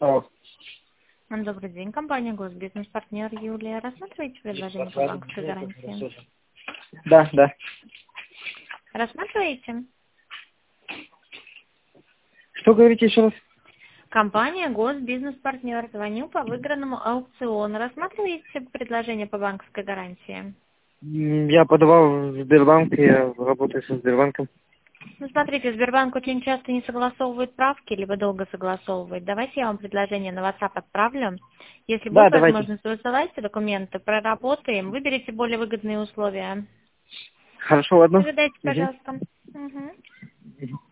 Алло. Добрый день, компания Госбизнес-партнер Юлия. Рассматриваете предложение по банковской гарантии? Да, да. Рассматриваете? Что говорите еще раз? Компания Госбизнес-партнер. Звоню по выигранному аукциону. Рассматриваете предложение по банковской гарантии? Я подавал в Сбербанк, я работаю со Сбербанком. Ну, смотрите, Сбербанк очень часто не согласовывает правки, либо долго согласовывает. Давайте я вам предложение на WhatsApp отправлю. Если Да, будет давайте. возможность, высылайте документы, проработаем, выберите более выгодные условия. Хорошо, ладно. Ожидайте, Мгм. пожалуйста. Мгм.